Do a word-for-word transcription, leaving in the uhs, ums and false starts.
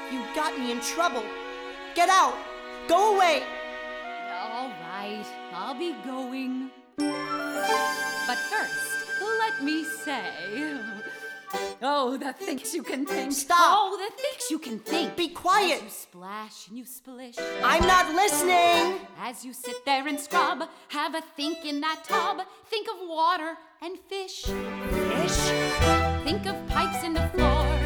You got me in trouble. Get out. Go away. All right, I'll be going. But first, let me say... Oh, the things you can think. Stop. Oh, the things you can think. Be quiet. As you splash and you splish. I'm not listening. As you sit there and scrub, have a think in that tub. Think of water and fish. Fish? Think of pipes in the floor.